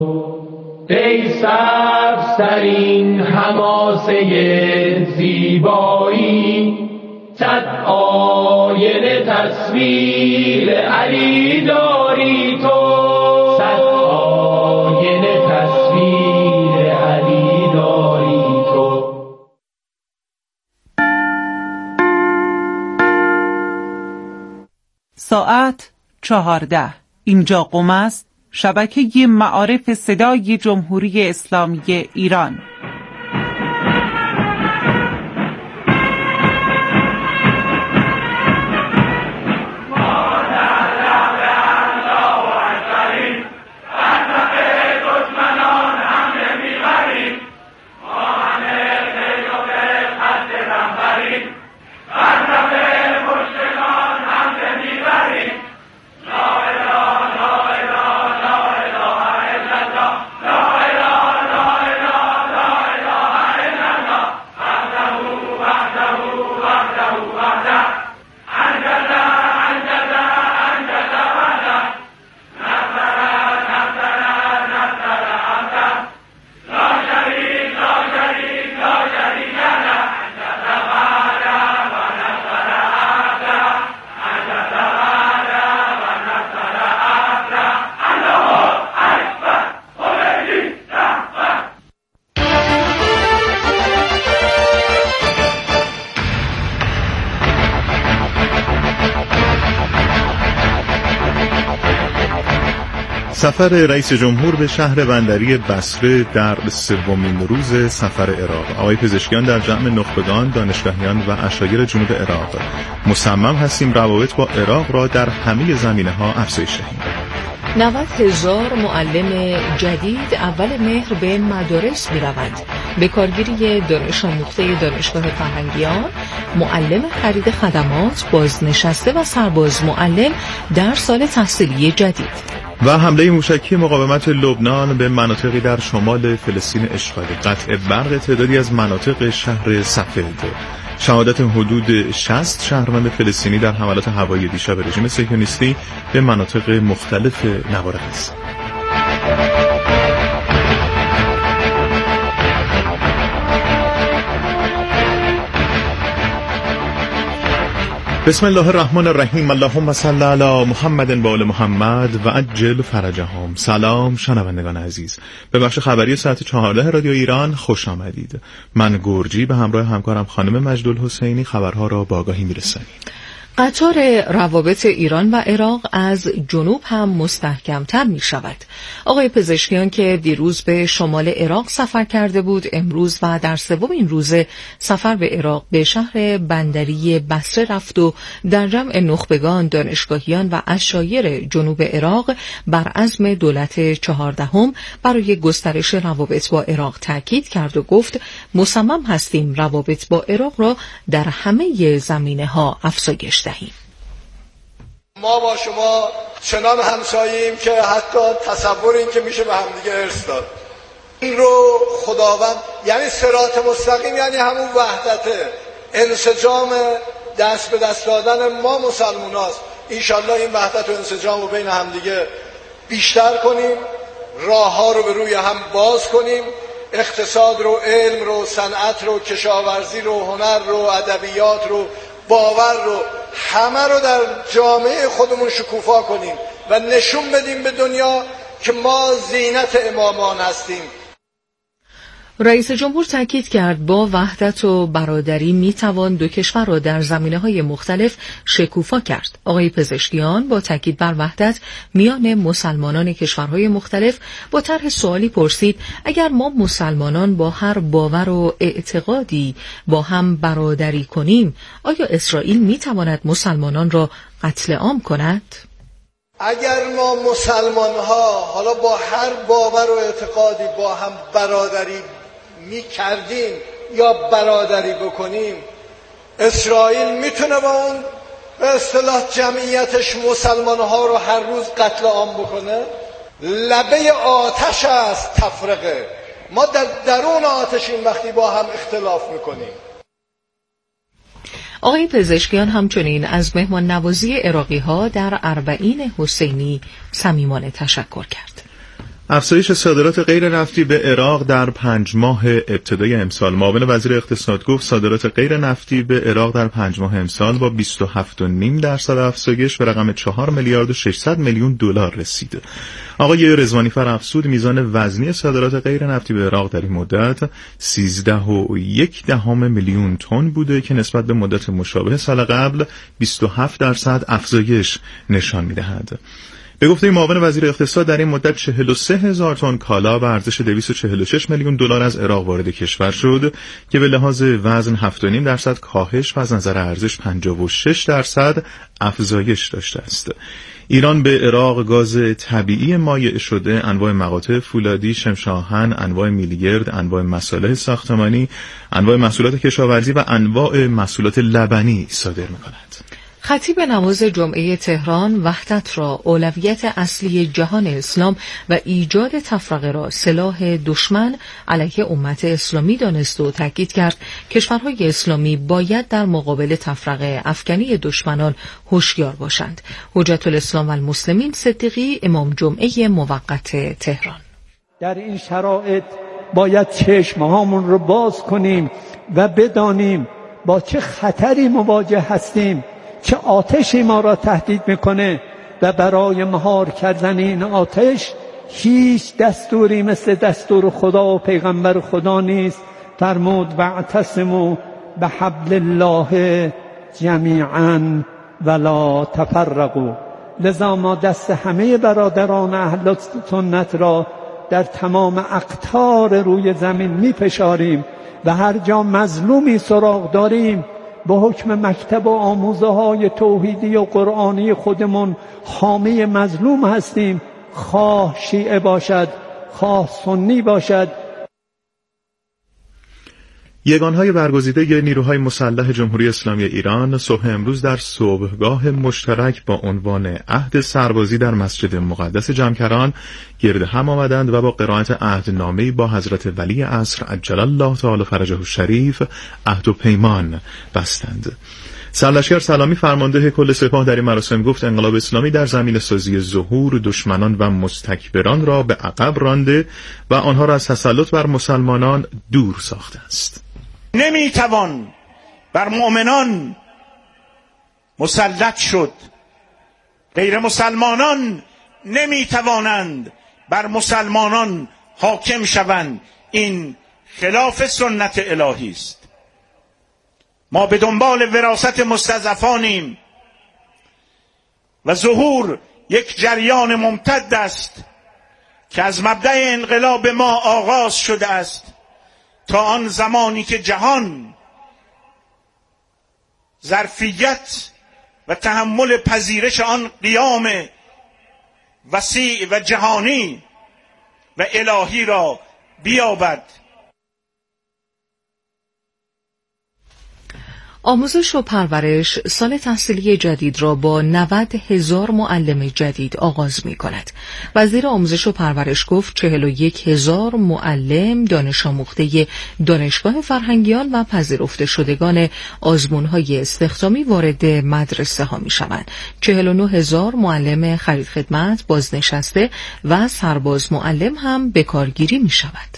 ای سبزترین حماسه زیبایی، صد آینه تصویر علی داری تو، صد آینه تصویر علی داری تو. ساعت 14. اینجا قم است، شبکه معارف صدای جمهوری اسلامی ایران. سفر رئیس جمهور به شهر بندری بصره در سومین روز سفر عراق. آقای پزشکیان در جمع نخبگان، دانشگاهیان و عشایر جنوب عراق مصمم هستیم روابط با عراق را در همه زمینه‌ها افزایش دهیم. 90,000 معلم جدید اول مهر به مدارس می‌روند. به کارگیری دانش آموخته دانشگاه فرهنگیان، معلم خرید خدمات، بازنشسته و سرباز معلم در سال تحصیلی جدید. و حمله موشکی مقاومت لبنان به مناطقی در شمال فلسطین اشغالی، قطع برق تعدادی از مناطق شهر صفد، شهادت حدود 60 شهروند فلسطینی در حملات هوایی دیشب رژیم صهیونیستی به مناطق مختلف نوار غزه. بسم الله الرحمن الرحیم. اللهم صل علی محمد و آل محمد و عجل فرجهم. سلام شنوندگان عزیز، به بخش خبری ساعت 14 رادیو ایران خوش آمدید. من گرجی به همراه همکارم خانم مجدالحسینی خبرها را با آگاهی میرسانیم. قطار روابط ایران و عراق از جنوب هم مستحکم‌تر می شود. آقای پزشکیان که دیروز به شمال عراق سفر کرده بود، امروز و در سومین روز سفر به عراق به شهر بندری بصره رفت و در جمع نخبگان، دانشگاهیان و عشایر جنوب عراق بر عزم دولت 14 برای گسترش روابط با عراق تاکید کرد و گفت مصمم هستیم روابط با عراق را در همه زمینه‌ها افزایش دهیم. ما با شما چنان همسایه‌ایم که حتی تصور این که میشه به همدیگه ارث داد. این رو خداوند، یعنی صراط مستقیم، یعنی همون وحدته، انسجام، دست به دست دادن ما مسلماناست. انشالله این وحدت و انسجام رو بین همدیگه بیشتر کنیم، راه ها رو به روی هم باز کنیم، اقتصاد رو، علم رو، صنعت رو، کشاورزی رو، هنر رو، ادبیات رو، باور رو، همه رو در جامعه خودمون شکوفا کنیم و نشون بدیم به دنیا که ما زینت امامان هستیم. رئیس جمهور تاکید کرد با وحدت و برادری میتوان دو کشور را در زمینه‌های مختلف شکوفا کرد. آقای پزشکیان با تاکید بر وحدت میان مسلمانان کشورهای مختلف با طرح سوالی پرسید اگر ما مسلمانان با هر باور و اعتقادی با هم برادری کنیم، آیا اسرائیل میتواند مسلمانان را قتل عام کند؟ اگر ما مسلمان‌ها حالا با هر باور و اعتقادی با هم برادری می کردیم یا برادری بکنیم، اسرائیل میتونه با اون به اصطلاح جمعیتش مسلمان‌ها رو هر روز قتل عام بکنه؟ لبه آتش است تفرقه. ما در درون آتشیم وقتی با هم اختلاف میکنیم. آقای پزشکیان همچنین از مهمان نوازی عراقی‌ها در اربعین حسینی صمیمانه تشکر کرد. افزایش صادرات غیر نفتی به عراق در 5 ماه ابتدای امسال. معاون وزیر اقتصاد گفت صادرات غیر نفتی به عراق در 5 ماه امسال با 27.5% افزایش به رقم 4 میلیارد و 600 میلیون دلار رسید. آقای رضوانی فرافزود میزان وزنی صادرات غیر نفتی به عراق در این مدت 13.1 میلیون تن بوده که نسبت به مدت مشابه سال قبل 27% افزایش نشان می‌دهد. به گفته معاون وزیر اقتصاد در این مدت 43,000 تن کالا به ارزش 246 میلیون دلار از عراق وارد کشور شد که به لحاظ وزن 7.5% کاهش و از نظر ارزش 56% افزایش داشته است. ایران به عراق گاز طبیعی مایع شده، انواع مقاطع فولادی، شمشاهن، انواع میلیگرد، انواع مصالح ساختمانی، انواع محصولات کشاورزی و انواع محصولات لبنی صادر می‌کند. خطیب نماز جمعه تهران وحدت را اولویت اصلی جهان اسلام و ایجاد تفرقه را سلاح دشمن علیه امت اسلامی دانست و تاکید کرد کشورهای اسلامی باید در مقابل تفرقه افکنی دشمنان هوشیار باشند. حجت الاسلام و المسلمین صدیقی امام جمعه موقت تهران: در این شرایط باید چشمهامون رو باز کنیم و بدانیم با چه خطری مواجه هستیم، چه آتشی ما را تهدید میکنه و برای مهار کردن این آتش هیچ دستوری مثل دستور خدا و پیغمبر خدا نیست. فرمود واعتصموا بحبل الله جمیعا ولا تفرقوا. لذا ما دست همه برادران اهل سنت را در تمام اقطار روی زمین میفشاریم و هر جا مظلومی سراغ داریم به حکم مکتب و آموزه های توحیدی و قرآنی خودمون حامی مظلوم هستیم، خواه شیعه باشد خواه سنی باشد. یگانهای برگزیده نیروهای مسلح جمهوری اسلامی ایران صبح امروز در صبحگاه مشترک با عنوان عهد سربازی در مسجد مقدس جمکران گرد هم آمدند و با قرائت عهدنامه‌ای با حضرت ولی عصر عجل الله تعالی فرجه الشریف عهد و پیمان بستند. سرلشکر سلامی فرمانده کل سپاه در این مراسم گفت انقلاب اسلامی در زمین سازی ظهور دشمنان و مستکبران را به عقب رانده و آنها را از تسلط بر مسلمانان دور ساخته است. نمیتوان بر مؤمنان مسلط شد، غیر مسلمانان نمیتوانند بر مسلمانان حاکم شوند. این خلاف سنت الهی است. ما به دنبال وراثت مستضعفانیم و ظهور یک جریان ممتد است که از مبدأ انقلاب ما آغاز شده است تا آن زمانی که جهان ظرفیت و تحمل پذیرش آن قیام وسیع و جهانی و الهی را بیابد. آموزش و پرورش سال تحصیلی جدید را با 90,000 معلم جدید آغاز می کند. وزیر آموزش و پرورش گفت 41,000 معلم دانش آموخته دانشگاه فرهنگیان و پذیرفته شدگان آزمون‌های استخدامی وارد مدرسه ها می شوند. 49,000 معلم خرید خدمت، بازنشسته و سرباز معلم هم به کارگیری می شود.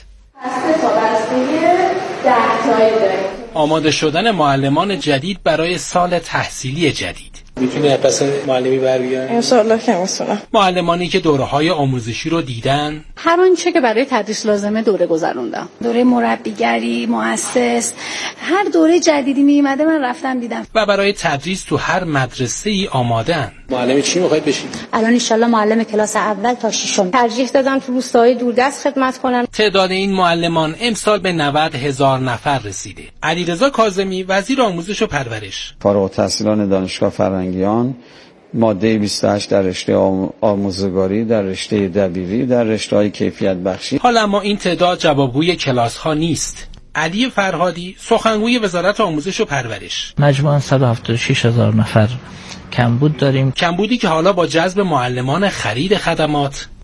آماده شدن معلمان جدید برای سال تحصیلی جدید. میتونه پس معلمی برگردن؟ انشاءالله که میتونم. معلمانی که دوره‌های آموزشی رو دیدن، هر آنچه که برای تدریس لازمه دوره گذروندم. دوره مربیگری، مؤسس، هر دوره جدیدی میومده من رفتم دیدم. و برای تدریس تو هر مدرسه‌ای آماده‌اند. معلم چی می‌خواید بشید؟ الان ان شاءالله معلم کلاس اول تا ششم. ترجیح دادم تو روستاهای دوردست خدمت کنم. تعداد این معلمان امسال به 90,000 نفر رسیده. علیرضا کاظمی وزیر آموزش و پرورش: فارغ التحصیلان دانشگاه فرهنگیان ماده 28 در رشته آموزگاری، در رشته دبیری، در رشته‌های کیفیت بخشی. حالا اما این تعداد جوابگوی کلاس‌ها نیست. علی فرهادی سخنگوی وزارت آموزش و پرورش: مجموعاً 176,000 نفر کمبود داریم. کمبودی که حالا با جذب معلمان خرید خدمات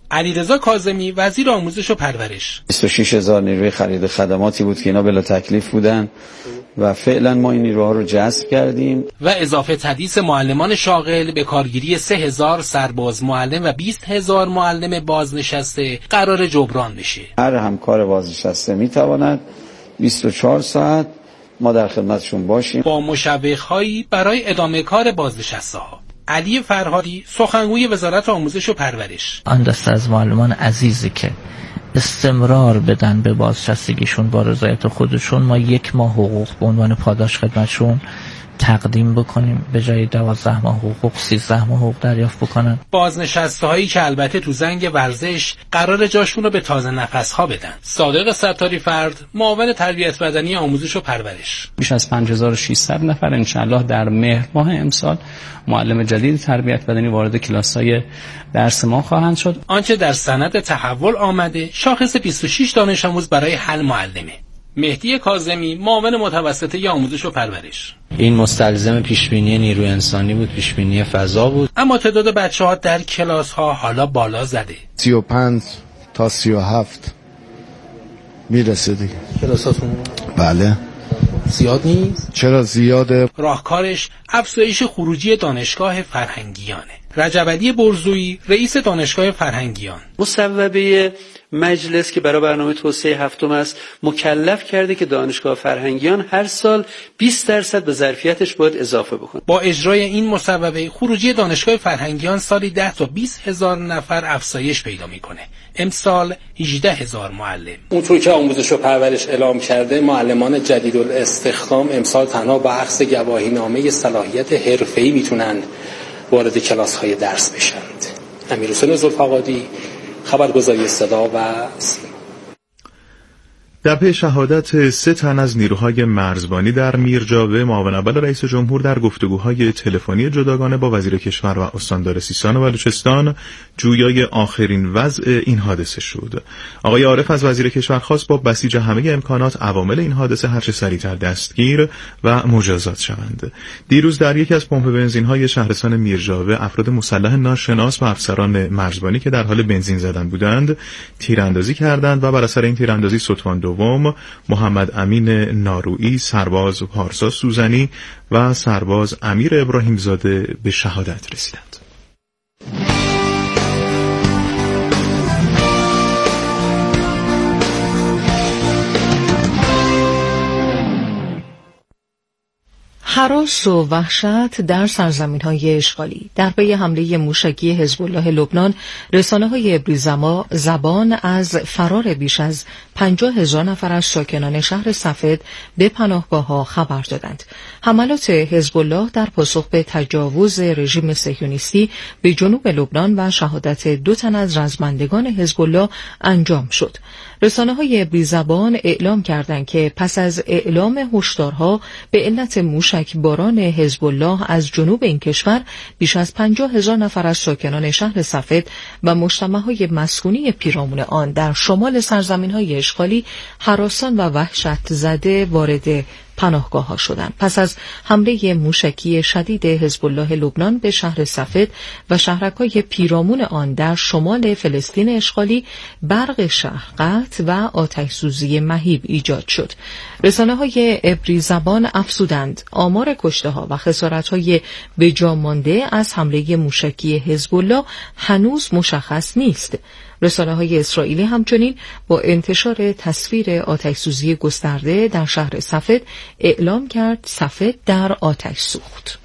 علیرضا کاظمی وزیر آموزش و پرورش: 26000 نیروی خرید خدماتی بود که اینا بلا تکلیف بودن و فعلا ما این نیروها رو جذب کردیم. و اضافه تدریس معلمان شاغل به کارگیری 3000 سرباز معلم و 20000 معلم بازنشسته قرار جبران بشه. هر همکار بازنشسته میتواند 24 ساعت ما در خدمتشون باشیم با مشوق‌هایی برای ادامه کار بازنشسته‌ها. علی فرهادی سخنگوی وزارت آموزش و پرورش: آن دسته از معلمان عزیزی که استمرار بدن به بازنشستگیشون با رضایت خودشون، ما 1 ماه حقوق به عنوان پاداش خدمتشون تقدیم بکنیم، به جای 12 ماه حقوق 13 ماه حقوق دریافت بکنن. بازنشسته‌هایی که البته تو زنگ ورزش قرار جاشون رو به تازه نفس‌ها بدن. صادق ستاری فرد، معاون تربیت بدنی آموزش و پرورش: بیش از 5600 نفر انشالله در مهر ماه امسال معلم جدید تربیت بدنی وارد کلاس‌های درس ما خواهند شد. آنچه در سند تحول آمده شاخص 26 دانش آموز برای حل معلمه. مهدی کاظمی، معاون متوسطه آموزش و پرورش: این مستلزم پیشبینی نیروی انسانی بود، پیشبینی فضا بود. اما تعداد بچه‌ها در کلاس‌ها حالا بالا زده. 35 تا 37 میرسه دیگه. کلاساتون؟ بله. زیاد نیست؟ چرا زیاده؟ راهکارش افزایش خروجی دانشگاه فرهنگیانه. رجب علی برزویی، رئیس دانشگاه فرهنگیان: مصوبه مجلس که برای برنامه توسعه هفتم است مکلف کرده که دانشگاه فرهنگیان هر سال 20% به ظرفیتش باید اضافه بکنه. با اجرای این مصوبه خروجی دانشگاه فرهنگیان سالی 10 تا 20,000 نفر افزایش پیدا میکنه. امسال 18,000 معلم. اونطور که آموزش و پرورش اعلام کرده، معلمان جدید الاستخدام امسال تنها با اخذ گواهینامه صلاحیت حرفه‌ای میتونن وارد کلاس‌های درس بشند. امیرحسین ذوالفقادی، خبرگزاری صدا و سیما. در پی شهادت 3 تن از نیروهای مرزبانی در میرجاوه، معاون اول رئیس جمهور در گفتگوهای تلفنی جداگانه با وزیر کشور و استاندار سیستان و بلوچستان جویای آخرین وضع این حادثه شد. آقای عارف از وزیر کشور خواست با بسیج همه امکانات عوامل این حادثه هرچه سریعتر دستگیر و مجازات شوند. دیروز در یکی از پمپ بنزین‌های شهرستان میرجاوه افراد مسلح ناشناس و افسران مرزبانی که در حال بنزین زدن بودند تیراندازی کردند و بر اثر این تیراندازی ستوان دوم محمد امین نارویی، سرباز پارسا سوزنی و سرباز امیر ابراهیم زاده به شهادت رسیدند. هراس و وحشت در سرزمین‌های اشغالی. در پی حمله موشکی حزب الله لبنان، رسانه‌های عبری زبان از فرار بیش از 50,000 نفر از ساکنان شهر سفید به پناهگاه‌ها خبر دادند. حملات حزب الله در پاسخ به تجاوز رژیم صهیونیستی به جنوب لبنان و شهادت 2 تن از رزمندگان حزب الله انجام شد. رسانه‌های عبری زبان اعلام کردند که پس از اعلام هشدارها به علت موشکباران حزب الله از جنوب این کشور، بیش از 50,000 نفر از ساکنان شهر سفید و مجتمع‌های مسکونی پیرامون آن در شمال سرزمین‌های اشغالی هراسان و وحشت زده وارد پناهگاه ها شدند. پس از حمله موشکی شدید حزب الله لبنان به شهر سفید و شهرک‌های پیرامون آن در شمال فلسطین اشغالی، برق شهر قطع و آتش‌سوزی مهیب ایجاد شد. رسانه‌های عبری زبان افزودند آمار کشته‌ها و خسارت‌های به جا مانده از حمله موشکی حزب الله هنوز مشخص نیست. رسانه‌های اسرائیلی همچنین با انتشار تصویر آتش‌سوزی گسترده در شهر سفید اعلام کرد سفید در آتش سوخت.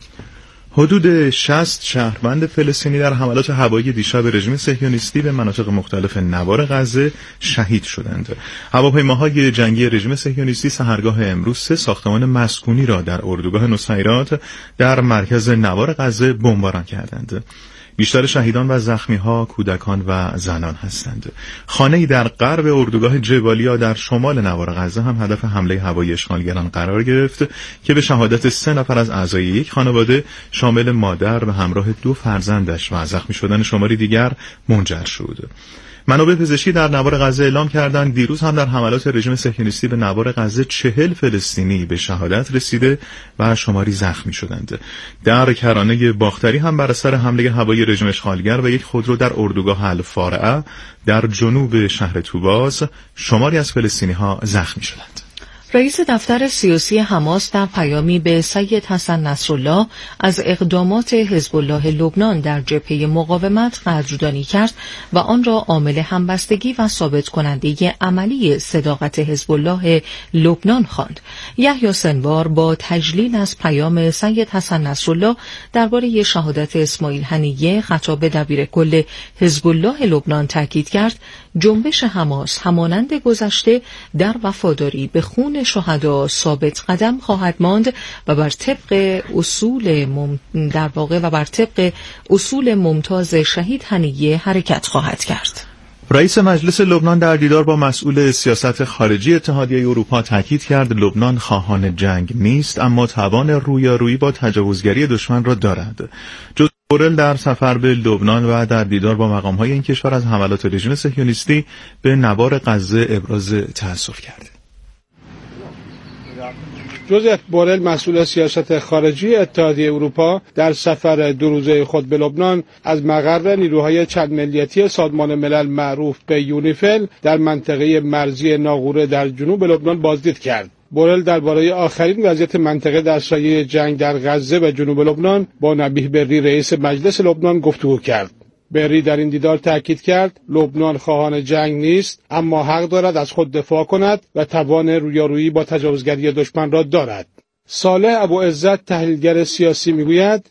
حدود 60 شهروند فلسطینی در حملات هوایی دیشب رژیم صهیونیستی به مناطق مختلف نوار غزه شهید شدند. هواپیماهای جنگی رژیم صهیونیستی سحرگاه امروز 3 ساختمان مسکونی را در اردوگاه نصیرات در مرکز نوار غزه بمباران کردند. بیشتر شهیدان و زخمی‌ها کودکان و زنان هستند. خانه‌ای در غرب اردوگاه جبالیا در شمال نوار غزه هم هدف حمله هوایی اشغالگران قرار گرفت که به شهادت 3 نفر از اعضای یک خانواده شامل مادر و همراه 2 فرزندش و زخمی شدن شماری دیگر منجر شد. منابع پزشکی در نوار غزه اعلام کردند دیروز هم در حملات رژیم صهیونیستی به نوار غزه 40 فلسطینی به شهادت رسیده و شماری زخمی شدند. در کرانه باختری هم بر اثر حمله هوایی رژیم اشغالگر و یک خودرو در اردوگاه الفارعه در جنوب شهر طوباز شماری از فلسطینی‌ها زخمی شدند. رئیس دفتر سیاسی حماس در پیامی به سید حسن نصرالله از اقدامات حزب الله لبنان در جبهه مقاومت قدردانی کرد و آن را عامل همبستگی و ثابت کننده عملی صداقت حزب الله لبنان خواند. یحیی سنوار با تجلیل از پیام سید حسن نصرالله درباره شهادت اسماعیل هنیه خطاب دبیر کل حزب الله لبنان تاکید کرد جنبش حماس همانند گذشته در وفاداری به خون شهدا ثابت قدم خواهد ماند و بر طبق اصول ممتاز شهید هنیه حرکت خواهد کرد. رئیس مجلس لبنان در دیدار با مسئول سیاست خارجی اتحادیه اروپا تاکید کرد لبنان خواهان جنگ نیست اما توان رویارویی با تجاوزگری دشمن را دارد. جوزف بورل در سفر به لبنان و در دیدار با مقام‌های این کشور از حملات رژیم صهیونیستی به نوار غزه ابراز تأسف کرد. جوزف بورل مسئول سیاست خارجی اتحادیه اروپا در سفر 2 روزه خود به لبنان از مقر نیروهای چند ملیتی سازمان ملل معروف به یونیفیل در منطقه مرزی ناقوره در جنوب لبنان بازدید کرد. بورل درباره آخرین وضعیت منطقه در سایه جنگ در غزه و جنوب لبنان با نبیه بری رئیس مجلس لبنان گفتگو کرد. بری در این دیدار تاکید کرد لبنان خواهان جنگ نیست اما حق دارد از خود دفاع کند و توان رویارویی با تجاوزگری دشمن را دارد. صالح ابوعزت تحلیلگر سیاسی میگوید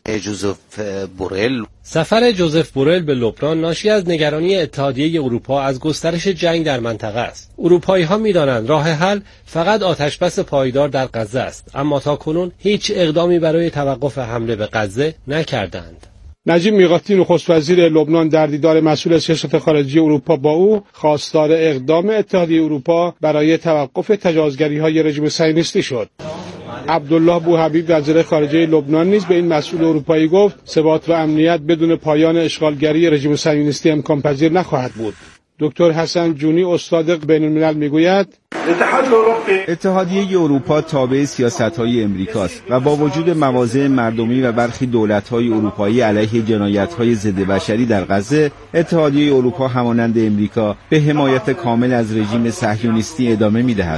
سفر جوزف بورل به لبنان ناشی از نگرانی اتحادیه اروپا از گسترش جنگ در منطقه است. اروپایی‌ها می‌دانند راه حل فقط آتشبس پایدار در غزه است اما تاکنون هیچ اقدامی برای توقف حمله به غزه نکردند. نجیب میقاتی نخست وزیر لبنان در دیدار مسئول سیاست خارجی اروپا با او خواستار اقدام اتحادیه اروپا برای توقف تجاوزگری‌های رژیم صهیونیستی شد. عبدالله بوحبیب وزیر خارجه لبنان نیز به این مسئول اروپایی گفت ثبات و امنیت بدون پایان اشغالگری رژیم صهیونیستی امکان پذیر نخواهد بود. دکتر حسن جونی استاد بین الملل میگوید اتحادیه اروپا تابع سیاست‌های امریکاست و با وجود مواضع مردمی و برخی دولت‌های اروپایی علیه جنایت‌های ضد بشری در غزه، اتحادیه اروپا همانند امریکا به حمایت کامل از رژیم صهیونیستی ادامه می‌دهد.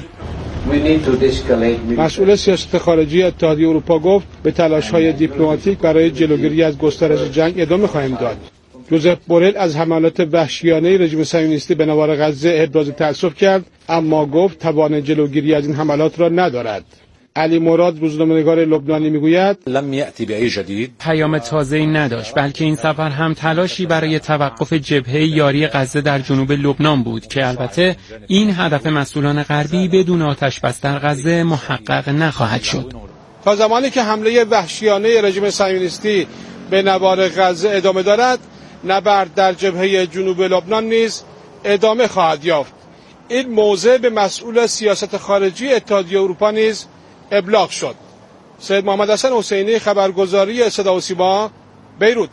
مسئول سیاست خارجی اتحادیه اروپا گفت به تلاش‌های دیپلماتیک برای جلوگیری از گسترش جنگ ادامه خواهیم داد. جوزف بورل از حملات وحشیانه رژیم صهیونیستی به نوار غزه ابراز تأسف کرد اما گفت توان جلوگیری از این حملات را ندارد. علی مراد روزنامه‌نگار لبنانی میگوید لم یأتی بأی جدید پیام تازه‌ای نداشت بلکه این سفر هم تلاشی برای توقف جبهه یاری غزه در جنوب لبنان بود که البته این هدف مسئولان غربی بدون آتش‌بس در غزه محقق نخواهد شد. تا زمانی که حمله وحشیانه رژیم صهیونیستی به نوار غزه ادامه دارد نبرد در جبهه جنوب لبنان نیز ادامه خواهد یافت. این موضع به مسئول سیاست خارجی اتحادیه اروپا نیز ابلاغ شد. سید محمد حسن حسینی خبرگزاری صدا و سیما بیروت.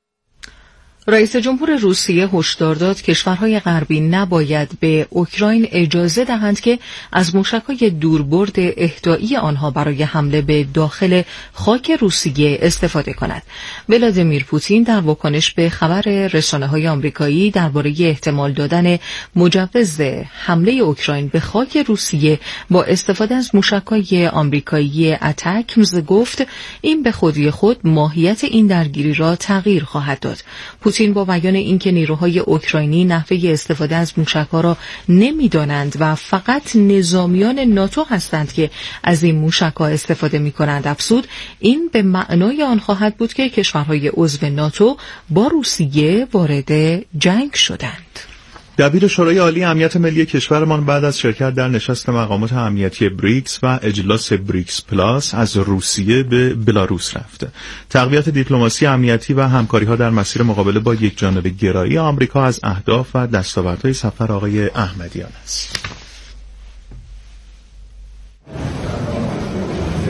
رئیس جمهور روسیه هشدار داد کشورهای غربی نباید به اوکراین اجازه دهند که از موشک‌های دوربرد اهدایی آنها برای حمله به داخل خاک روسیه استفاده کند. ولادیمیر پوتین در واکنش به خبر رسانه‌های آمریکایی درباره احتمال دادن مجوز حمله اوکراین به خاک روسیه با استفاده از موشک‌های آمریکایی اتکمز گفت این به خودی خود ماهیت این درگیری را تغییر خواهد داد. پوتین با بیان اینکه نیروهای اوکراینی نحوه استفاده از موشک‌ها را نمی‌دانند و فقط نظامیان ناتو هستند که از این موشک‌ها استفاده می‌کنند افزود این به معنای آن خواهد بود که کشورهای عضو ناتو با روسیه وارد جنگ شدند. دبیر شورای عالی امنیت ملی کشورمان بعد از شرکت در نشست مقامات امنیتی بریکس و اجلاس بریکس پلاس از روسیه به بلاروس رفت. تقویت دیپلماسی امنیتی و همکاری‌ها در مسیر مقابله با یکجانبه گرایی آمریکا از اهداف و دستاوردهای سفر آقای احمدیان است.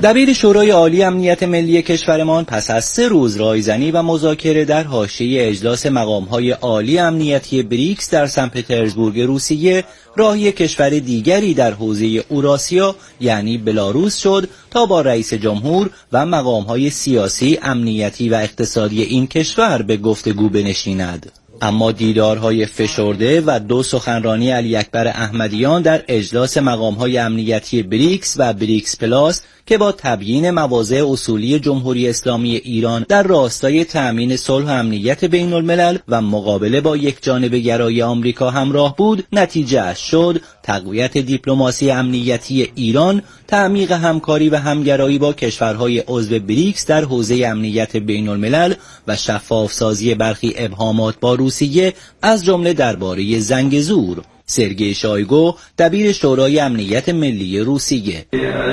دبیر شورای عالی امنیت ملی کشورمان پس از 3 روز رایزنی و مذاکره در حاشیه اجلاس مقام‌های عالی امنیتی بریکس در سن پترزبورگ روسیه راهی کشور دیگری در حوزه اوراسیا یعنی بلاروس شد تا با رئیس جمهور و مقام‌های سیاسی، امنیتی و اقتصادی این کشور به گفتگو بنشیند. اما دیدارهای فشرده و 2 سخنرانی علی اکبر احمدیان در اجلاس مقام‌های امنیتی بریکس و بریکس پلاس که با تبیین مواضع اصولی جمهوری اسلامی ایران در راستای تأمین صلح و امنیت بین الملل و مقابله با یکجانبه گرایی آمریکا همراه بود، نتیجه اش شد تقویت دیپلماسی امنیتی ایران، تعمیق همکاری و همگرایی با کشورهای عضو بریکس در حوزه امنیت بین الملل و شفافسازی برخی ابهامات با روسیه از جمله درباره زنگزور. سرگئی شایگو، دبیر شورای امنیت ملی روسیه: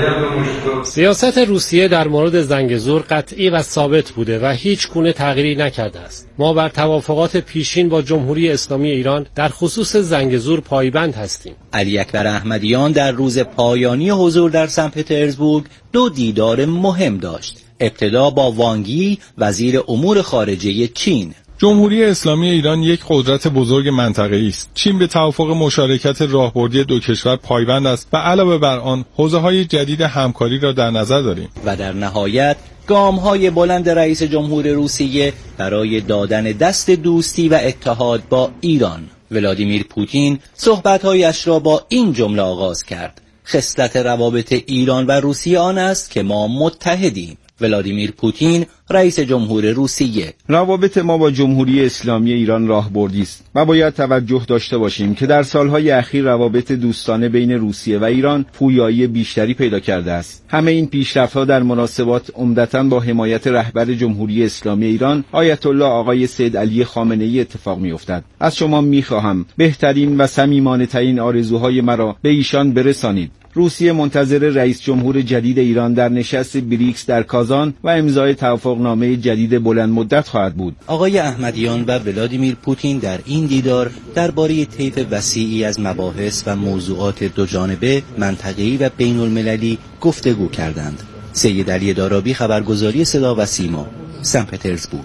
سیاست روسیه در مورد زنگزور قطعی و ثابت بوده و هیچ گونه تغییری نکرده است. ما بر توافقات پیشین با جمهوری اسلامی ایران در خصوص زنگزور پایبند هستیم. علی اکبر احمدیان در روز پایانی حضور در سن پترزبورگ 2 دیدار مهم داشت. ابتدا با وانگ یی، وزیر امور خارجه چین. جمهوری اسلامی ایران یک قدرت بزرگ منطقه‌ای است. چین به توافق مشارکت راهبردی 2 کشور پایبند است و علاوه بر آن حوزه‌های جدید همکاری را در نظر داریم. و در نهایت گام‌های بلند رئیس جمهور روسیه برای دادن دست دوستی و اتحاد با ایران. ولادیمیر پوتین صحبت‌هایش را با این جمله آغاز کرد: خصلت روابط ایران و روسیه آن است که ما متحدیم. ولادیمیر پوتین، رئیس جمهور روسیه: روابط ما با جمهوری اسلامی ایران راهبردی است و باید توجه داشته باشیم که در سالهای اخیر روابط دوستانه بین روسیه و ایران پویایی بیشتری پیدا کرده است. همه این پیشرفت‌ها در مناسبات عمدتاً با حمایت رهبر جمهوری اسلامی ایران آیت الله آقای سید علی خامنه‌ای اتفاق می‌افتد. از شما می‌خواهم بهترین و صمیمانه‌ترین آرزوهای مرا به ایشان برسانید. روسیه منتظر رئیس جمهور جدید ایران در نشست بریکس در کازان و امضای توافقنامه جدید بلند مدت خواهد بود. آقای احمدیان و ولادیمیر پوتین در این دیدار درباره طیف وسیعی از مباحث و موضوعات دوجانبه، منطقه‌ای و بین المللی گفتگو کردند. سید علی دارابی، خبرگزاری صدا و سیما، سن پترزبورگ.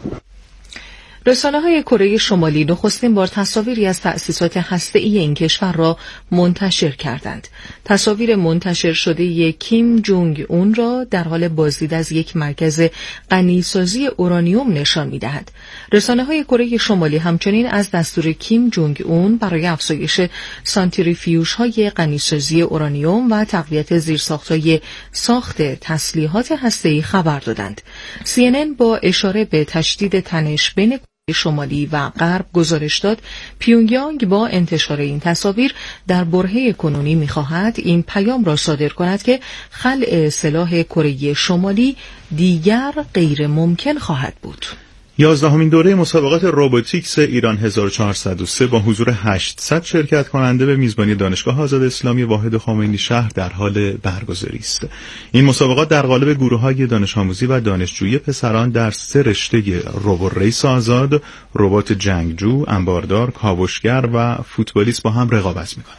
رسانه‌های کره شمالی نخستین بار تصاویری از تأسیسات هسته‌ای این کشور را منتشر کردند. تصاویر منتشر شده کیم جونگ اون را در حال بازدید از یک مرکز غنیسازی اورانیوم نشان می‌دهد. رسانه‌های کره شمالی همچنین از دستور کیم جونگ اون برای افزایش سانتریفیوژهای غنیسازی اورانیوم و تقویت زیرساخت‌های ساخت تسلیحات هسته‌ای خبر دادند. CNN با اشاره به تشدید تنش بین شمالی و غرب گزارش داد پیونگیانگ با انتشار این تصاویر در برهه کنونی می‌خواهد این پیام را صادر کند که خلع سلاح کره شمالی دیگر غیر ممکن خواهد بود. 11مین دوره مسابقات روباتیکس ایران 1403 با حضور 800 شرکت کننده به میزبانی دانشگاه آزاد اسلامی واحد خمینی شهر در حال برگزاری است. این مسابقات در قالب گروه‌های دانش آموزی و دانشجویی پسران در 3 رشته روبات ریس آزاد، ربات جنگجو، انباردار، کاوشگر و فوتبالیست با هم رقابت می‌کنند.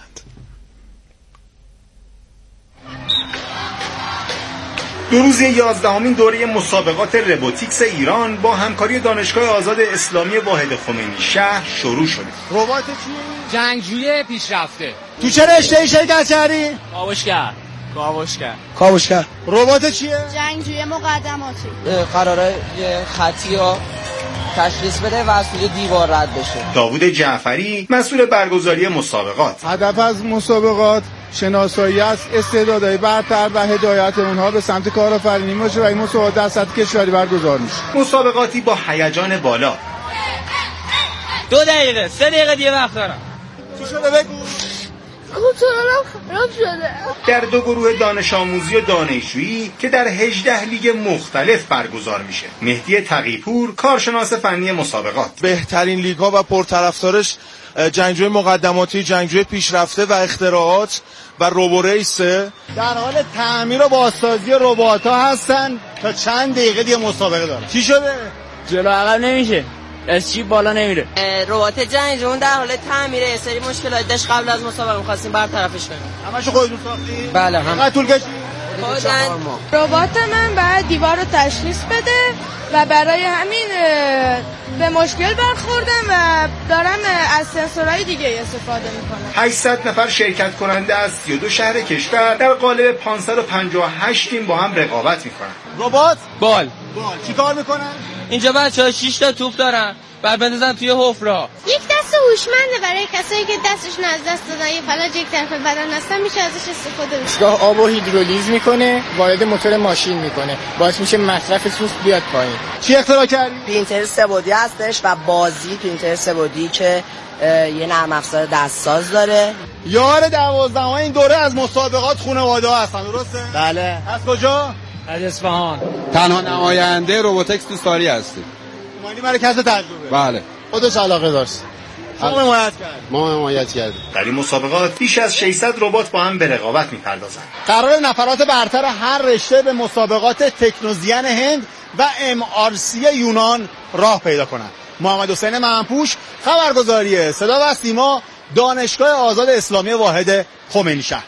دو روز 11مین دوره مسابقات روباتیکس ایران با همکاری دانشگاه آزاد اسلامی واحد خمینی شهر شروع شده. ربات چی؟ جنگجوی پیشرفته. تو چه رشته‌ای شرکت کردی؟ کاوشگر. ربات چیه؟ جنگجوی مقدماتی. قراره یه خطی رو تشخیص بده و از توی دیوار رد بشه. داوود جعفری مسئول برگزاری مسابقات: هدف از مسابقات شناسایی از استعدادهای برتر و هدایت اونها به سمت کارآفرینی باشه و این مسابقات در سطح کشوری برگزار میشه. مسابقاتی با هیجان بالا. 2 دقیقه 3 دقیقه دیگه وقت دارم. چی شده بگو؟ کنترلم خراب شده. در 2 گروه دانش آموزی و دانشجویی که در 18 لیگ مختلف برگزار میشه. مهدی تقی‌پور، کارشناس فنی مسابقات: بهترین لیگ‌ها و پرطرفدارش جنگجوی مقدماتی، جنگجوی پیشرفته و اختراعات و روبوریس در حال تعمیر و بازسازی ربات‌ها هستن تا چند دقیقه دیگه مسابقه دارن. چی شده؟ جلو عقب نمیشه. اسچی بالا نمیره. ربات جنگجو در حال تعمیره. یه سری مشکلات داشت قبل از مسابقه می‌خواستیم برطرفش کنیم. همشو خودتون ساختید؟ بله هم. چقدر طول کشید؟ ربات من باید دیوار رو تشخیص بده و برای همین به مشکل برخوردم و دارم از سنسورهای دیگه استفاده میکنم. 800 نفر شرکت کننده از 32 شهر کشور در قالب 558 تیم با هم رقابت میکنن. ربات بال چی کار میکنن؟ اینجا بچه‌ها 6 تا توپ دارن، بعد بندازن توی حفره. یک دست هوشمنده برای کسایی که دستشون از دست دادن یا فلج یک طرف بدن هستن، میشه ازش استفاده بشه. آب و هیدرولیز میکنه، وارد موتور ماشین میکنه، باعث میشه مصرف سوخت بیاد پایین. چی اختراع کردی؟ پرینتر سه‌بعدی هستش و بازی پرینتر سه‌بعدی که یه نرم افزار دستساز داره. یار 12 این دوره از مسابقات خانواده هستن، درسته؟ بله. از کجا؟ از اصفهان. تنها نماینده روبوتکس تو ساری هستی. مانی مرکز تجربه. بله. خودش علاقه داشت. ما حمایت کردیم. در این مسابقات بیش از 600 ربات با هم به رقابت می‌پردازند. قرار نفرات برتر هر رشته به مسابقات تکنوزین هند و MRC یونان راه پیدا کنند. محمد حسین مهنپوش، خبرگزاری صدا و سیما، دانشگاه آزاد اسلامی واحد خمینی‌شهر.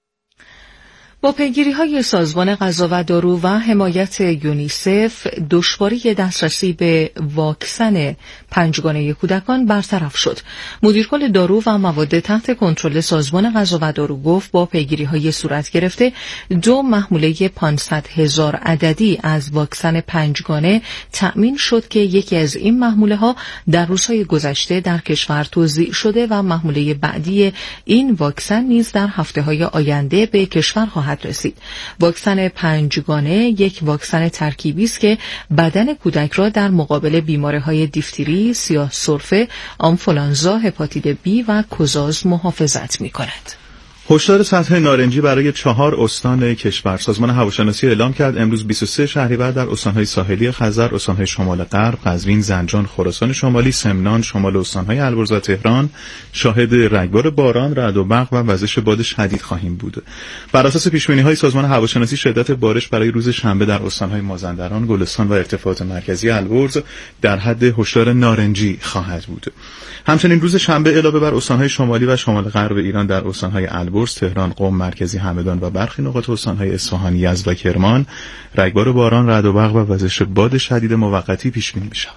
با پیگیری‌های سازمان غذا و دارو و حمایت یونیسف دشواری دسترسی به واکسن پنجگانه کودکان برطرف شد. مدیرکل دارو و مواد تحت کنترل سازمان غذا و دارو گفت با پیگیری‌های صورت گرفته 2 محموله 500,000 عددی از واکسن پنجگانه تأمین شد که یکی از این محموله‌ها در روزهای گذشته در کشور توزیع شده و محموله بعدی این واکسن نیز در هفته‌های آینده به کشور خواهد رسید. واکسن پنجگانه یک واکسن ترکیبی است که بدن کودک را در مقابل بیماری‌های دیفتری، سیاه سرفه، آنفولانزا، هپاتیت بی و کوزاز محافظت می‌کند. هشدار سطح نارنجی برای 4 استان کشور. سازمان هواشناسی اعلام کرد امروز 23 شهریور در استان‌های ساحلی خزر، استان‌های شمال غرب، قزوین، زنجان، خراسان شمالی، سمنان، شمال استان‌های البرز و تهران شاهد رگبار باران، رعد و برق و وزش باد شدید خواهیم بود. بر اساس پیش‌بینی‌های سازمان هواشناسی شدت بارش برای روز شنبه در استان‌های مازندران، گلستان و ارتفاعات مرکزی البرز در حد هشدار نارنجی خواهد بود. همچنین روز شنبه علاوه بر استان‌های شمالی و شمال غرب ایران در استان‌های البرز، تهران، قم، مرکزی، همدان و برخی نقاط استان‌های اصفهان، یزد و کرمان رگبار باران، رعد و برق و وزش باد شدید موقتی پیش بینی می‌شود.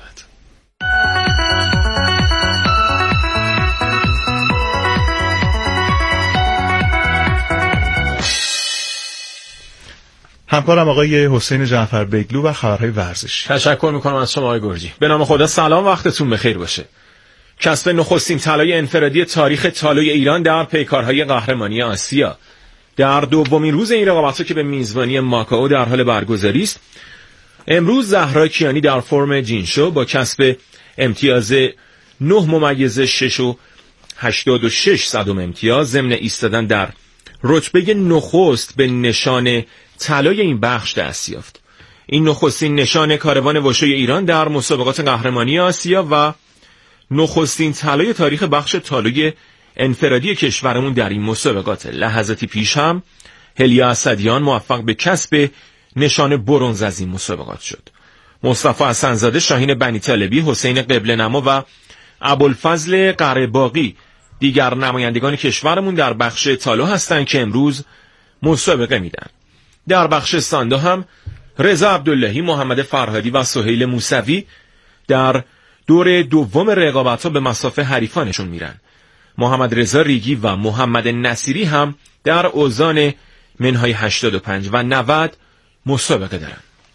همکارم آقای حسین جعفر بیگلو و خبرهای ورزشی. تشکر می‌کنم از شما آقای گرجی. به نام خدا سلام، وقتتون بخیر باشه. کسب نخستین طلای انفرادی تاریخ تالوی ایران در پیکارهای قهرمانی آسیا. در دومین روز این رقابت‌ها که به میزبانی ماکائو در حال برگزاری است، امروز زهرا کیانی در فرم جینشو با کسب امتیاز 9.686 امتیاز ضمن ایستادن در رتبه نخست به نشان طلای این بخش دست یافت. این نخستین نشان کاروان وشوی ایران در مسابقات قهرمانی آسیا و نخستین طلای تاریخ بخش طالوی انفرادی کشورمون در این مسابقات. لحظاتی پیش هم هلیا اسدیان موفق به کسب نشان برنز از این مسابقات شد. مصطفی حسن‌زاده، شاهین بنی طالبی، حسین قبله‌نما و ابوالفضل قره‌باغی دیگر نمایندگان کشورمون در بخش طالو هستند که امروز مسابقه میدن. در بخش ساندو هم رضا عبداللهی، محمد فرهادی و سهیل موسوی در دور دوم رقابت‌ها به مصاف حریفانشون میرن. محمد رضا ریگی و محمد نصیری هم در اوزان منهای 85 و 90 مسابقه دارن.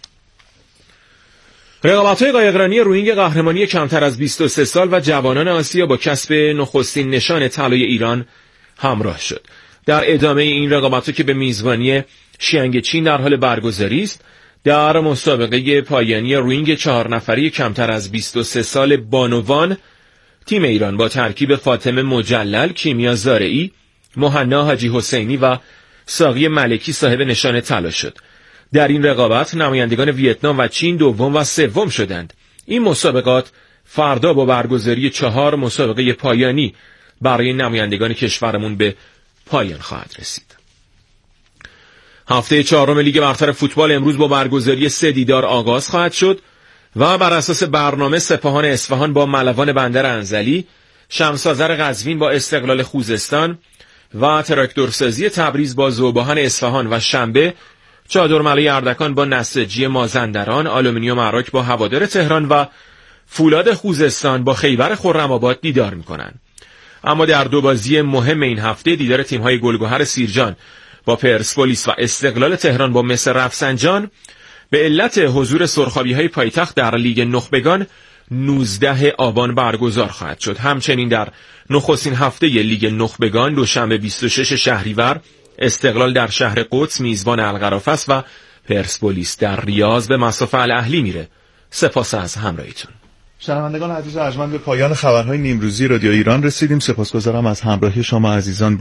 رقابت‌های قایقرانی روینگ قهرمانی کمتر از 23 سال و جوانان آسیا با کسب نخستین نشان طلای ایران همراه شد. در ادامه این رقابت‌ها که به میزبانی شیانگ چین در حال برگزاری است، در مسابقه پایانی روینگ 4 نفری کمتر از 23 سال بانوان، تیم ایران با ترکیب فاطمه مجلل، کیمیا زارعی، مهنا حاجی حسینی و ساقی ملکی صاحب نشان طلا شد. در این رقابت نمایندگان ویتنام و چین دوم و سوم شدند. این مسابقات فردا با برگزاری 4 مسابقه پایانی برای نمایندگان کشورمون به پایان خواهد رسید. هفته 4 لیگ برتر فوتبال امروز با برگزاری 3 دیدار آغاز خواهد شد و بر اساس برنامه سپاهان اصفهان با ملوان بندر انزلی، شمس آذر قزوین با استقلال خوزستان و تراکتورسازی تبریز با ذوباهن اصفهان و شنبه چادرملای اردکان با نساجی مازندران، آلومینیوم اراک با هوادار تهران و فولاد خوزستان با خیبر خرم‌آباد دیدار می‌کنند. اما در دو بازی مهم این هفته دیدار تیم‌های گلگهر سیرجان با پرسپولیس و استقلال تهران با مس رفسنجان به علت حضور سرخابی‌های پایتخت در لیگ نخبگان 19 آبان برگزار خواهد شد. همچنین در نخستین هفته لیگ نخبگان دوشنبه 26 شهریور استقلال در شهر قدس میزبان القرافه است و پرسپولیس در ریاض به مصاف الاهلی میره. سپاس از همراهیتون. شنوندگان عزیز ارجمند به پایان خبرهای نیمروزی رادیو ایران رسیدیم. سپاسگزارم از همراهی شما عزیزان.